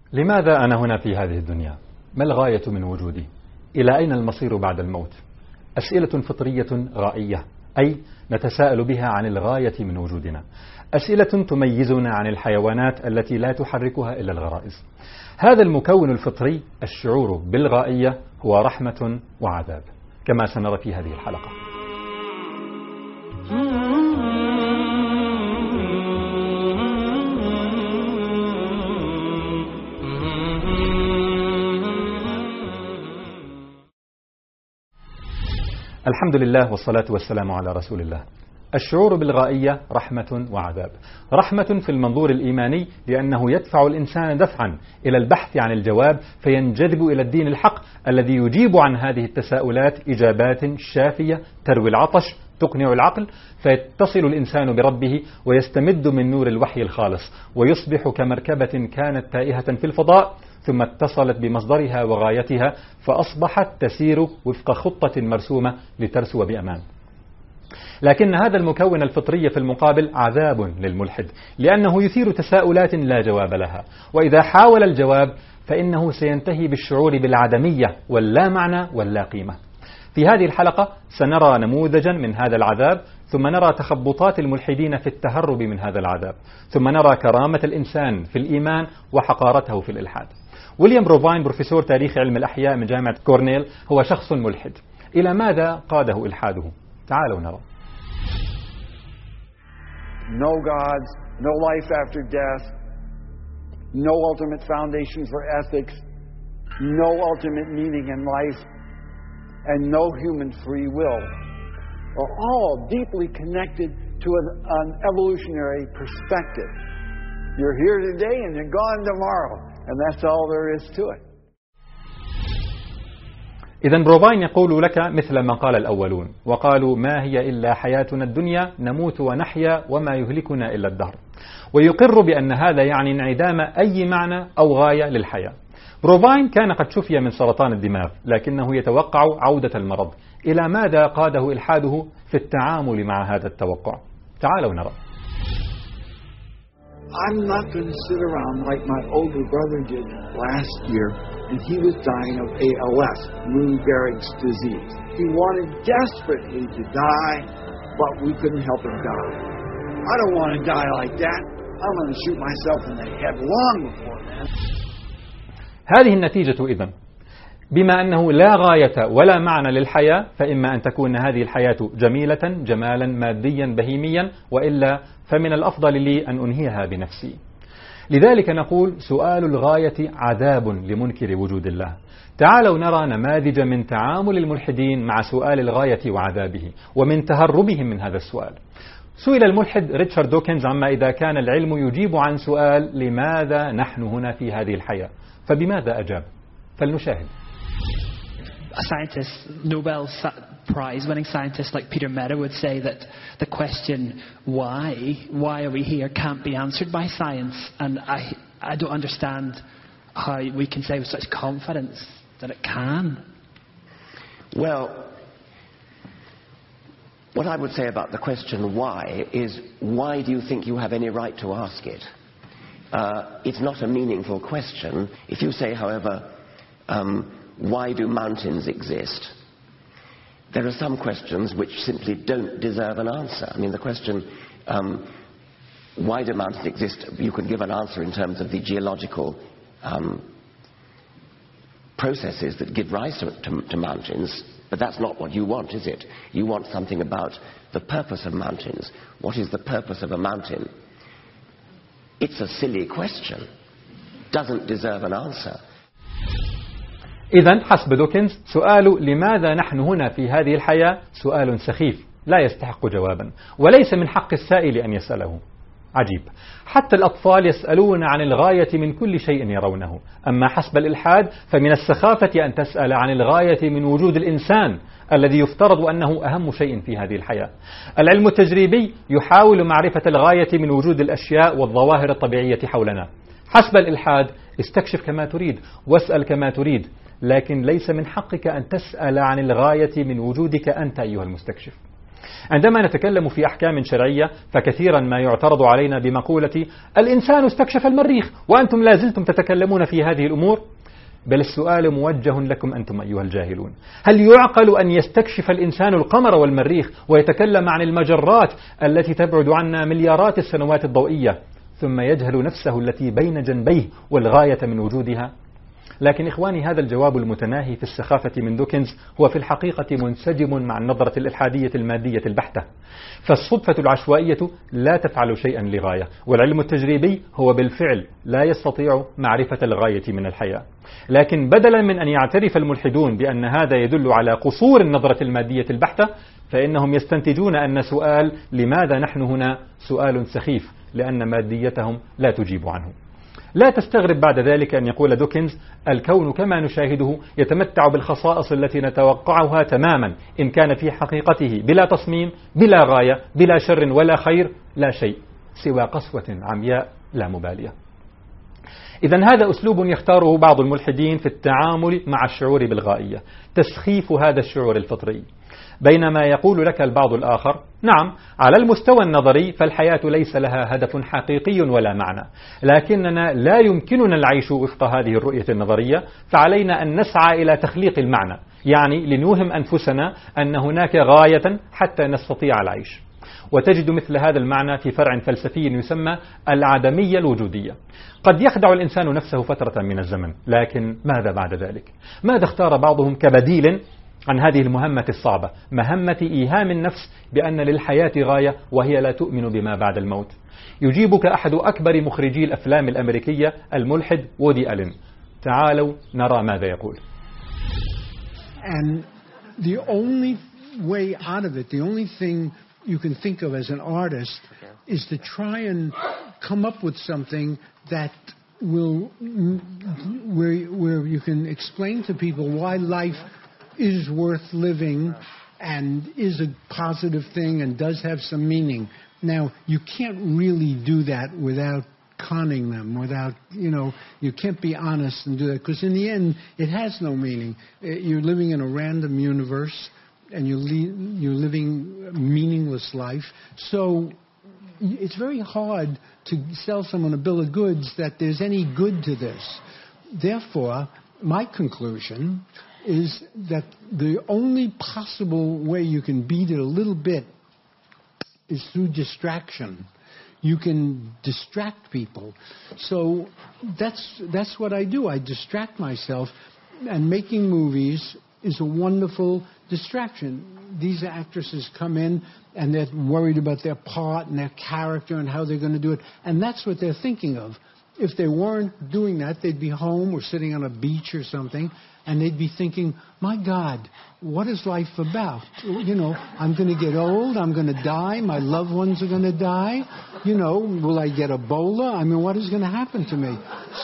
لماذا أنا هنا في هذه الدنيا؟ ما الغاية من وجودي؟ إلى أين المصير بعد الموت؟ أسئلة فطرية غائية، أي نتساءل بها عن الغاية من وجودنا. أسئلة تميزنا عن الحيوانات التي لا تحركها إلا الغرائز. هذا المكون الفطري، الشعور بالغائية، هو رحمة وعذاب، كما سنرى في هذه الحلقة. الحمد لله والصلاة والسلام على رسول الله. الشعور بالغائية رحمة وعذاب. رحمة في المنظور الإيماني، لأنه يدفع الإنسان دفعا إلى البحث عن الجواب، فينجذب إلى الدين الحق الذي يجيب عن هذه التساؤلات إجابات شافية تروي العطش تقنع العقل، فيتصل الإنسان بربه ويستمد من نور الوحي الخالص، ويصبح كمركبة كانت تائهة في الفضاء ثم اتصلت بمصدرها وغايتها، فأصبحت تسير وفق خطة مرسومة لترسو بأمان. لكن هذا المكون الفطري في المقابل عذاب للملحد، لأنه يثير تساؤلات لا جواب لها، وإذا حاول الجواب فإنه سينتهي بالشعور بالعدمية واللا معنى واللا قيمة. في هذه الحلقة سنرى نموذجا من هذا العذاب، ثم نرى تخبطات الملحدين في التهرب من هذا العذاب، ثم نرى كرامة الإنسان في الإيمان وحقارته في الإلحاد. ويليام روفاين، بروفيسور تاريخ علم الأحياء من جامعة كورنيل، هو شخص ملحد. إلى ماذا قاده إلحاده؟ تعالوا نرى. No gods, no life after death, no ultimate foundation for ethics, no ultimate meaning in life, and no human free will are all deeply connected to an evolutionary perspective. You're here today and you're gone tomorrow, and that's all there is to it. إذن روفاين يقول لك مثل ما قال الأولون، وقالوا ما هي إلا حياتنا الدنيا نموت ونحيا وما يهلكنا إلا الدهر، ويقر بأن هذا يعني انعدام أي معنى أو غاية للحياة. روفاين كان قد شفي من سرطان الدماغ، لكنه يتوقع عودة المرض. إلى ماذا قاده إلحاده في التعامل مع هذا التوقع؟ تعالوا نرى. I'm not going to sit around like my older brother did last year, and he was dying of ALS, Lou Gehrig's disease. He wanted desperately to die, but we couldn't help him die. I don't want to die like that. I'm going to shoot myself in the head long before that. هذه النتيجة إذن. بما أنه لا غاية ولا معنى للحياة، فإما أن تكون هذه الحياة جميلة جمالا ماديا بهيميا، وإلا فمن الأفضل لي أن أنهيها بنفسي. لذلك نقول سؤال الغاية عذاب لمنكر وجود الله. تعالوا نرى نماذج من تعامل الملحدين مع سؤال الغاية وعذابه، ومن تهربهم من هذا السؤال. سئل الملحد ريتشارد دوكنز عما إذا كان العلم يجيب عن سؤال لماذا نحن هنا في هذه الحياة، فبماذا أجاب؟ فلنشاهد. A scientist, Nobel Prize winning scientist like Peter Mehta would say that the question why are we here can't be answered by science, and I don't understand how we can say with such confidence that it can. Well, what I would say about the question why is, why do you think you have any right to ask it? It's not a meaningful question. If you say, however, why do mountains exist? There are some questions which simply don't deserve an answer. I mean, the question, why do mountains exist? You could give an answer in terms of the geological processes that give rise to mountains, but that's not what you want, is it? You want something about the purpose of mountains. What is the purpose of a mountain? It's a silly question. Doesn't deserve an answer. إذن حسب دوكنز سؤال لماذا نحن هنا في هذه الحياة سؤال سخيف لا يستحق جوابا، وليس من حق السائل أن يسأله. عجيب، حتى الأطفال يسألون عن الغاية من كل شيء يرونه، أما حسب الإلحاد فمن السخافة أن تسأل عن الغاية من وجود الإنسان الذي يفترض أنه أهم شيء في هذه الحياة. العلم التجريبي يحاول معرفة الغاية من وجود الأشياء والظواهر الطبيعية حولنا. حسب الإلحاد استكشف كما تريد واسأل كما تريد، لكن ليس من حقك أن تسأل عن الغاية من وجودك أنت أيها المستكشف. عندما نتكلم في أحكام شرعية فكثيرا ما يعترض علينا بمقولة الإنسان استكشف المريخ وأنتم لازلتم تتكلمون في هذه الأمور. بل السؤال موجه لكم أنتم أيها الجاهلون، هل يعقل أن يستكشف الإنسان القمر والمريخ ويتكلم عن المجرات التي تبعد عنا مليارات السنوات الضوئية ثم يجهل نفسه التي بين جنبيه والغاية من وجودها؟ لكن إخواني، هذا الجواب المتناهي في السخافة من دوكنز هو في الحقيقة منسجم مع النظرة الإلحادية المادية البحتة. فالصدفة العشوائية لا تفعل شيئا لغاية، والعلم التجريبي هو بالفعل لا يستطيع معرفة الغاية من الحياة. لكن بدلا من أن يعترف الملحدون بأن هذا يدل على قصور النظرة المادية البحتة، فإنهم يستنتجون أن سؤال لماذا نحن هنا سؤال سخيف، لأن ماديتهم لا تجيب عنه. لا تستغرب بعد ذلك أن يقول دوكنز الكون كما نشاهده يتمتع بالخصائص التي نتوقعها تماما إن كان في حقيقته بلا تصميم، بلا غاية، بلا شر ولا خير، لا شيء سوى قسوة عمياء لا مبالية. إذن هذا أسلوب يختاره بعض الملحدين في التعامل مع الشعور بالغائية، تسخيف هذا الشعور الفطري. بينما يقول لك البعض الآخر نعم، على المستوى النظري فالحياة ليس لها هدف حقيقي ولا معنى، لكننا لا يمكننا العيش وفق هذه الرؤية النظرية، فعلينا أن نسعى إلى تخليق المعنى، يعني لنوهم أنفسنا أن هناك غاية حتى نستطيع العيش. وتجد مثل هذا المعنى في فرع فلسفي يسمى العدمية الوجودية. قد يخدع الإنسان نفسه فترة من الزمن، لكن ماذا بعد ذلك؟ ماذا اختار بعضهم كبديل عن هذه المهمة الصعبة، مهمة إيهام النفس بأن للحياة غاية وهي لا تؤمن بما بعد الموت؟ يجيبك أحد أكبر مخرجي الأفلام الأمريكية الملحد وودي ألين. تعالوا نرى ماذا يقول. And the only way out of it, the only thing you can think of as an artist is to try and come up with something that will, where you can explain to people why life is worth living and is a positive thing and does have some meaning. Now, you can't really do that without conning them, without, you can't be honest and do that, because in the end, it has no meaning. You're living in a random universe and you're living a meaningless life. So it's very hard to sell someone a bill of goods that there's any good to this. Therefore, my conclusion is that the only possible way you can beat it a little bit is through distraction. You can distract people. So that's what I do. I distract myself, and making movies is a wonderful distraction. These actresses come in and they're worried about their part and their character and how they're going to do it, and that's what they're thinking of. If they weren't doing that, they'd be home or sitting on a beach or something, and they'd be thinking, my God, what is life about? I'm going to get old, I'm going to die, my loved ones are going to die, will I get Ebola? I mean, what is going to happen to me?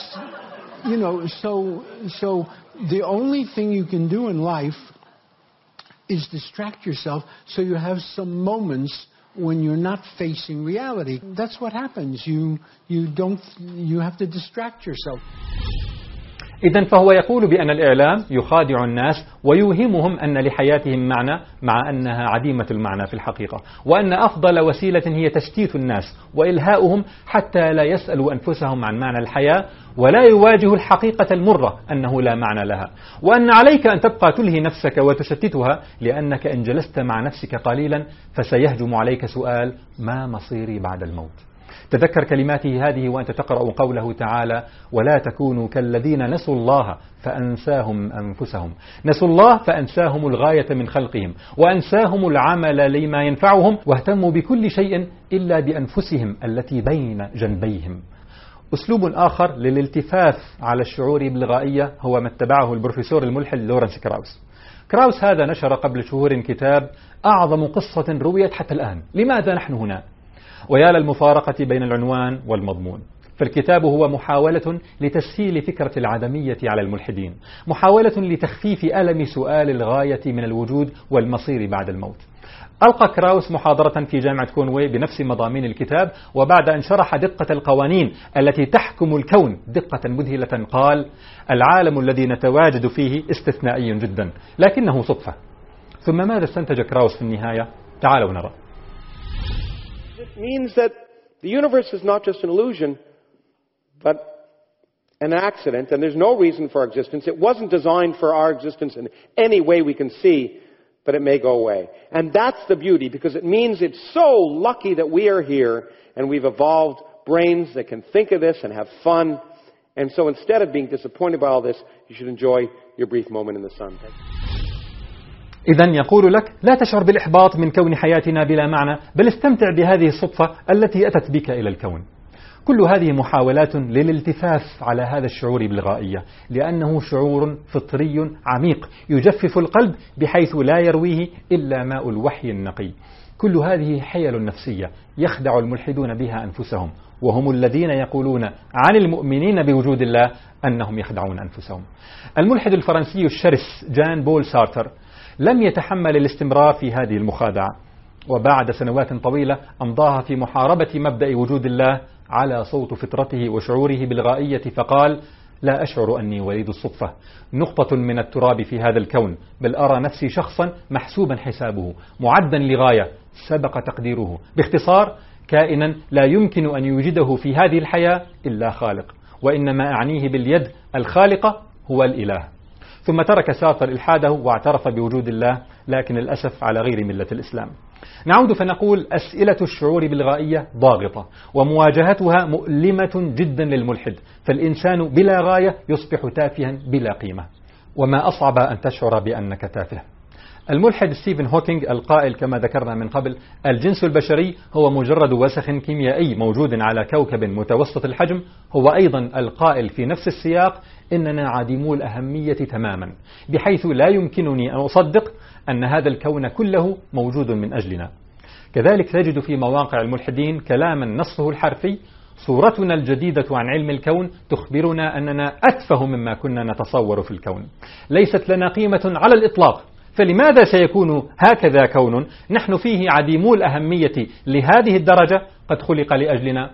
So the only thing you can do in life is distract yourself so you have some moments when you're not facing reality. That's what happens. You have to distract yourself. إذن فهو يقول بأن الإعلام يخادع الناس ويوهمهم أن لحياتهم معنى، مع أنها عديمة المعنى في الحقيقة، وأن أفضل وسيلة هي تشتيت الناس وإلهاؤهم حتى لا يسألوا أنفسهم عن معنى الحياة ولا يواجهوا الحقيقة المرة أنه لا معنى لها، وأن عليك أن تبقى تلهي نفسك وتشتتها، لأنك إن جلست مع نفسك قليلا فسيهجم عليك سؤال: ما مصيري بعد الموت؟ تذكر كلماته هذه وأنت تقرأ قوله تعالى: ولا تكونوا كالذين نسوا الله فأنساهم أنفسهم. نسوا الله فأنساهم الغاية من خلقهم، وأنساهم العمل لما ينفعهم، واهتموا بكل شيء إلا بأنفسهم التي بين جنبيهم. أسلوب آخر للالتفاف على الشعور بالغائية هو ما اتبعه البروفيسور الملحد لورنس كراوس. كراوس هذا نشر قبل شهور كتاب أعظم قصة رويت حتى الآن: لماذا نحن هنا؟ ويا للمفارقة بين العنوان والمضمون. فالكتاب هو محاولة لتسهيل فكرة العدمية على الملحدين، محاولة لتخفيف ألم سؤال الغاية من الوجود والمصير بعد الموت. ألقى كراوس محاضرة في جامعة كونوي بنفس مضامين الكتاب، وبعد أن شرح دقة القوانين التي تحكم الكون دقة مذهلة قال: العالم الذي نتواجد فيه استثنائي جدا، لكنه صدفة. ثم ماذا استنتج كراوس في النهاية؟ تعالوا نرى. It means that the universe is not just an illusion, but an accident, and there's no reason for our existence. It wasn't designed for our existence in any way we can see, but it may go away. And that's the beauty, because it means it's so lucky that we are here, and we've evolved brains that can think of this and have fun. And so instead of being disappointed by all this, you should enjoy your brief moment in the sun. إذن يقول لك لا تشعر بالإحباط من كون حياتنا بلا معنى، بل استمتع بهذه الصدفة التي أتت بك إلى الكون. كل هذه محاولات للالتفاف على هذا الشعور بالغائية، لأنه شعور فطري عميق يجفف القلب بحيث لا يرويه إلا ماء الوحي النقي. كل هذه حيل نفسية يخدع الملحدون بها أنفسهم، وهم الذين يقولون عن المؤمنين بوجود الله أنهم يخدعون أنفسهم. الملحد الفرنسي الشرس جان بول سارتر لم يتحمل الاستمرار في هذه المخادعة، وبعد سنوات طويلة أمضاها في محاربة مبدأ وجود الله على صوت فطرته وشعوره بالغائية، فقال: لا أشعر أني وليد الصدفة، نقطة من التراب في هذا الكون، بل أرى نفسي شخصا محسوبا حسابه، معدا لغاية سبق تقديره، باختصار كائنا لا يمكن أن يوجده في هذه الحياة إلا خالق، وإنما أعنيه باليد الخالقة هو الإله. ثم ترك سارتر إلحاده واعترف بوجود الله، لكن للأسف على غير ملة الإسلام. نعود فنقول أسئلة الشعور بالغائية ضاغطة، ومواجهتها مؤلمة جدا للملحد، فالإنسان بلا غاية يصبح تافها بلا قيمة. وما أصعب أن تشعر بأنك تافه. الملحد ستيفن هوكينج القائل كما ذكرنا من قبل: الجنس البشري هو مجرد وسخ كيميائي موجود على كوكب متوسط الحجم، هو أيضا القائل في نفس السياق: إننا عديمو الأهمية تماما، بحيث لا يمكنني أن أصدق أن هذا الكون كله موجود من أجلنا. كذلك تجد في مواقع الملحدين كلاما نصه الحرفي: صورتنا الجديدة عن علم الكون تخبرنا أننا أتفه مما كنا نتصور في الكون، ليست لنا قيمة على الإطلاق، فلماذا سيكون هكذا كون نحن فيه عديمو الأهمية لهذه الدرجة قد خلق لأجلنا؟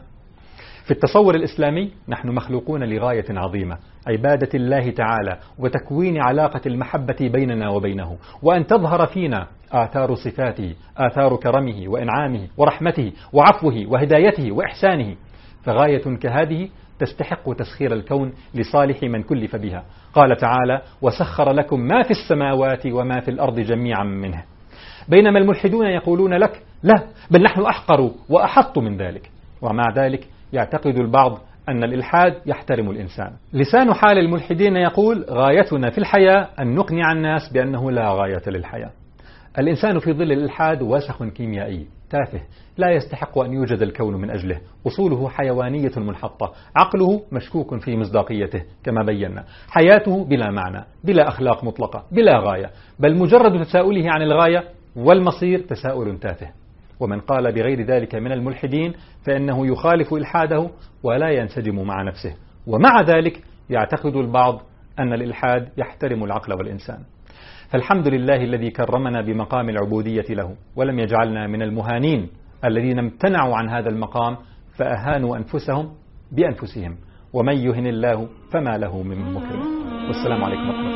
في التصور الإسلامي نحن مخلوقون لغاية عظيمة: عبادة الله تعالى وتكوين علاقة المحبة بيننا وبينه، وأن تظهر فينا آثار صفاته، آثار كرمه وإنعامه ورحمته وعفوه وهدايته وإحسانه. فغاية كهذه تستحق تسخير الكون لصالح من كلف بها. قال تعالى: وسخر لكم ما في السماوات وما في الأرض جميعا منه. بينما الملحدون يقولون لك: لا، بل نحن أحقر وأحط من ذلك. ومع ذلك يعتقد البعض أن الإلحاد يحترم الإنسان. لسان حال الملحدين يقول: غايتنا في الحياة أن نقنع الناس بأنه لا غاية للحياة. الإنسان في ظل الإلحاد وسخ كيميائي تافه لا يستحق أن يوجد الكون من أجله، أصوله حيوانية منحطة، عقله مشكوك في مصداقيته كما بينا، حياته بلا معنى، بلا أخلاق مطلقة، بلا غاية، بل مجرد تساؤله عن الغاية والمصير تساؤل تافه. ومن قال بغير ذلك من الملحدين فإنه يخالف إلحاده ولا ينسجم مع نفسه، ومع ذلك يعتقد البعض أن الإلحاد يحترم العقل والإنسان. فالحمد لله الذي كرمنا بمقام العبودية له، ولم يجعلنا من المهانين الذين امتنعوا عن هذا المقام فأهانوا أنفسهم بأنفسهم، ومن يهن الله فما له من مكرم. والسلام عليكم ورحمة الله.